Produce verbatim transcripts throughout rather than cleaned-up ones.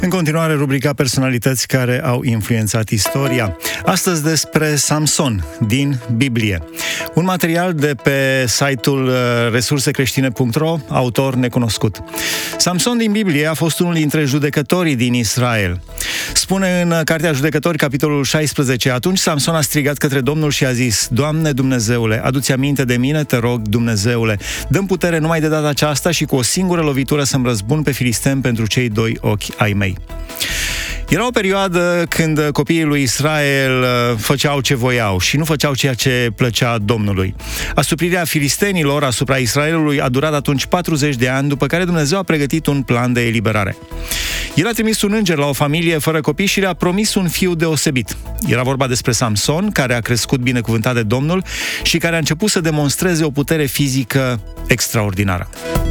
În continuare, rubrica Personalități care au influențat istoria. Astăzi despre Samson din Biblie. Un material de pe site-ul resursecreștine punct ro, autor necunoscut. Samson din Biblie a fost unul dintre judecătorii din Israel. Spune în Cartea Judecători, capitolul șaisprezece, atunci Samson a strigat către Domnul și a zis: Doamne Dumnezeule, adu-ți aminte de mine, te rog, Dumnezeule, dă-mi putere numai de data aceasta și cu o singură lovitură să-mi răzbun pe filisteni pentru cei doi ochi ai mei. Era o perioadă când copiii lui Israel făceau ce voiau și nu făceau ceea ce plăcea Domnului. Asuprirea filistenilor asupra Israelului a durat atunci patruzeci de ani, după care Dumnezeu a pregătit un plan de eliberare. El a trimis un înger la o familie fără copii și le-a promis un fiu deosebit. Era vorba despre Samson, care a crescut binecuvântat de Domnul și care a început să demonstreze o putere fizică extraordinară.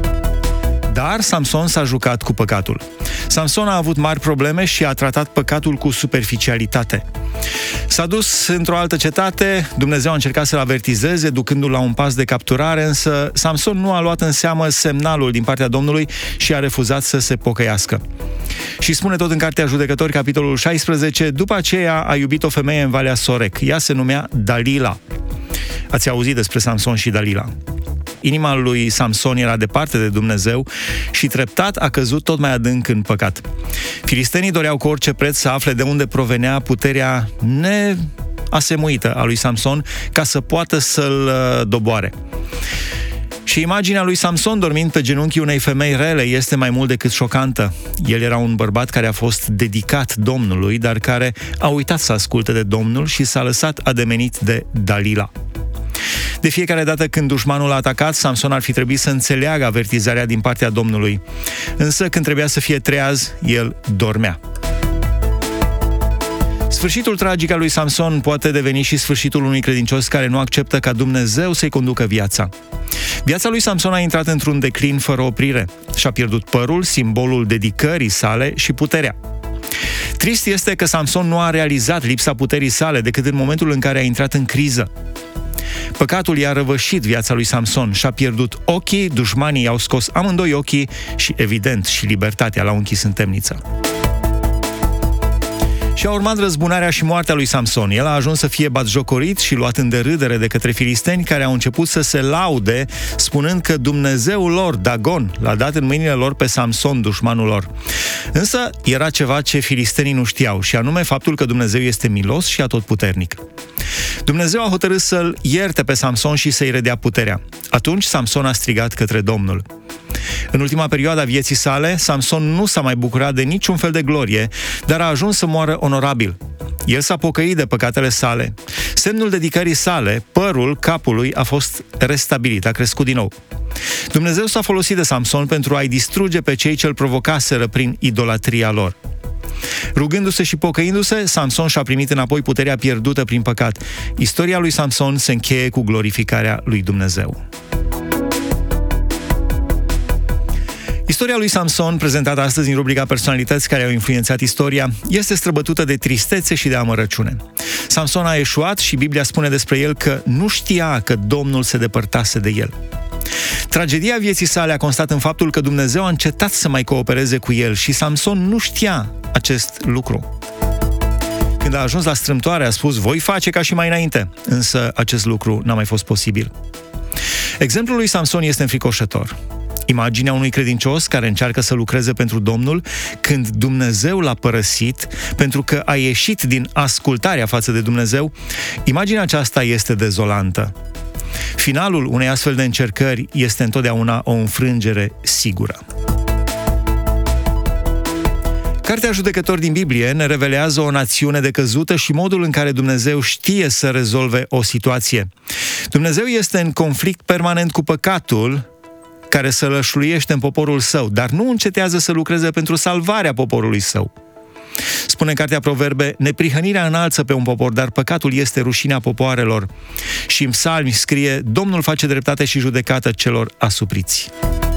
Dar Samson s-a jucat cu păcatul. Samson a avut mari probleme și a tratat păcatul cu superficialitate. S-a dus într-o altă cetate, Dumnezeu a încercat să-l avertizeze, ducându-l la un pas de capturare, însă Samson nu a luat în seamă semnalul din partea Domnului și a refuzat să se pocăiască. Și spune tot în Cartea Judecători, capitolul șaisprezece, după aceea a iubit o femeie în Valea Sorec. Ea se numea Dalila. Ați auzit despre Samson și Dalila. Inima lui Samson era departe de Dumnezeu și treptat a căzut tot mai adânc în păcat. Filistenii doreau cu orice preț să afle de unde provenea puterea neasemuită a lui Samson ca să poată să-l doboare. Și imaginea lui Samson dormind pe genunchii unei femei rele este mai mult decât șocantă. El era un bărbat care a fost dedicat Domnului, dar care a uitat să asculte de Domnul și s-a lăsat ademenit de Dalila. De fiecare dată când dușmanul a atacat, Samson ar fi trebuit să înțeleagă avertizarea din partea Domnului. Însă când trebuia să fie treaz, el dormea. Sfârșitul tragic al lui Samson poate deveni și sfârșitul unui credincios care nu acceptă ca Dumnezeu să-i conducă viața. Viața lui Samson a intrat într-un declin fără oprire. Și-a pierdut părul, simbolul dedicării sale și puterea. Trist este că Samson nu a realizat lipsa puterii sale decât în momentul în care a intrat în criză. Păcatul i-a răvășit viața lui Samson, și-a pierdut ochii, dușmanii i-au scos amândoi ochii și, evident, și libertatea l-au închis în temniță. Și a urmat răzbunarea și moartea lui Samson. El a ajuns să fie batjocorit și luat în derâdere de către filisteni, care au început să se laude, spunând că Dumnezeul lor, Dagon, l-a dat în mâinile lor pe Samson, dușmanul lor. Însă era ceva ce filistenii nu știau, și anume faptul că Dumnezeu este milos și atotputernic. Dumnezeu a hotărât să-l ierte pe Samson și să-i redea puterea. Atunci Samson a strigat către Domnul. În ultima perioadă a vieții sale, Samson nu s-a mai bucurat de niciun fel de glorie, dar a ajuns să moară onorabil. El s-a pocăit de păcatele sale. Semnul dedicării sale, părul capului, a fost restabilit, a crescut din nou. Dumnezeu s-a folosit de Samson pentru a-i distruge pe cei ce-l provocaseră prin idolatria lor. Rugându-se și pocăindu-se, Samson și-a primit înapoi puterea pierdută prin păcat. Istoria lui Samson se încheie cu glorificarea lui Dumnezeu. Istoria lui Samson, prezentată astăzi în rubrica Personalități care au influențat istoria, este străbătută de tristețe și de amărăciune. Samson a eșuat și Biblia spune despre el că nu știa că Domnul se depărtase de el. Tragedia vieții sale a constat în faptul că Dumnezeu a încetat să mai coopereze cu el și Samson nu știa acest lucru. Când a ajuns la strâmtoare, a spus: voi face ca și mai înainte, însă acest lucru n-a mai fost posibil. Exemplul lui Samson este înfricoșător. Imaginea unui credincios care încearcă să lucreze pentru Domnul când Dumnezeu l-a părăsit pentru că a ieșit din ascultarea față de Dumnezeu, imaginea aceasta este dezolantă. Finalul unei astfel de încercări este întotdeauna o înfrângere sigură. Cartea Judecători din Biblie ne revelează o națiune decăzută și modul în care Dumnezeu știe să rezolve o situație. Dumnezeu este în conflict permanent cu păcatul care sălășluiește în poporul său, dar nu încetează să lucreze pentru salvarea poporului său. Spune în Cartea Proverbe: neprihănirea înalță pe un popor, dar păcatul este rușinea popoarelor. Și în Psalmi scrie: Domnul face dreptate și judecată celor asupriți.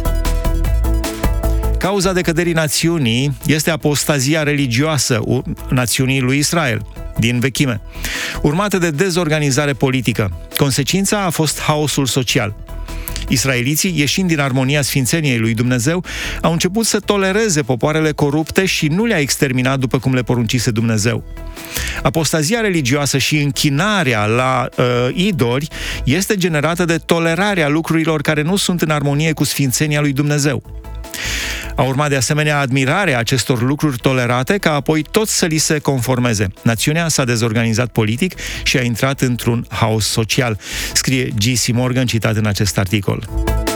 Cauza decăderii națiunii este apostazia religioasă națiunii lui Israel din vechime, urmată de dezorganizare politică. Consecința a fost haosul social. Israeliții, ieșind din armonia sfințeniei lui Dumnezeu, au început să tolereze popoarele corupte și nu le-a exterminat după cum le poruncise Dumnezeu. Apostazia religioasă și închinarea la uh, idoli este generată de tolerarea lucrurilor care nu sunt în armonie cu sfințenia lui Dumnezeu. A urmat de asemenea admirarea acestor lucruri tolerate, ca apoi tot să li se conformeze. Națiunea s-a dezorganizat politic și a intrat într-un haos social, scrie G C Morgan, citat în acest articol.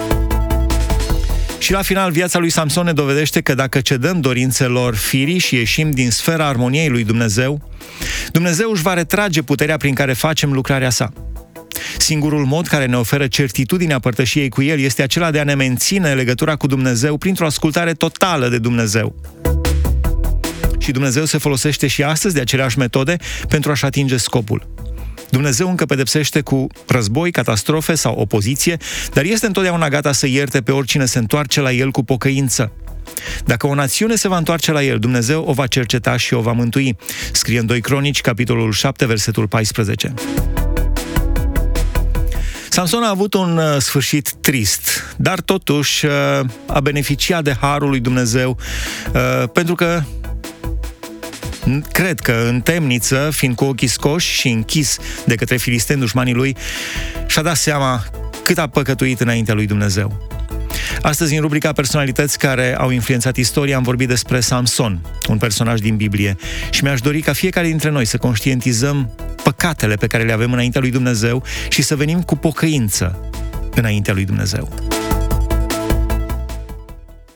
Și la final, viața lui Samson ne dovedește că dacă cedăm dorințelor firii și ieșim din sfera armoniei lui Dumnezeu, Dumnezeu își va retrage puterea prin care facem lucrarea sa. Singurul mod care ne oferă certitudinea părtășiei cu El este acela de a ne menține legătura cu Dumnezeu printr-o ascultare totală de Dumnezeu. Și Dumnezeu se folosește și astăzi de aceleași metode pentru a-și atinge scopul. Dumnezeu încă pedepsește cu război, catastrofe sau opoziție, dar este întotdeauna gata să ierte pe oricine se întoarce la El cu pocăință. Dacă o națiune se va întoarce la El, Dumnezeu o va cerceta și o va mântui, scrie în doi Cronici, capitolul șapte, versetul paisprezece. Samson a avut un uh, sfârșit trist, dar totuși uh, a beneficiat de harul lui Dumnezeu, uh, pentru că cred că în temniță, fiind cu ochii scoși și închis de către filisteni, dușmanii lui, și-a dat seama cât a păcătuit înaintea lui Dumnezeu. Astăzi, în rubrica Personalități care au influențat istoria, am vorbit despre Samson, un personaj din Biblie, și mi-aș dori ca fiecare dintre noi să conștientizăm păcatele pe care le avem înaintea lui Dumnezeu și să venim cu pocăință înaintea lui Dumnezeu.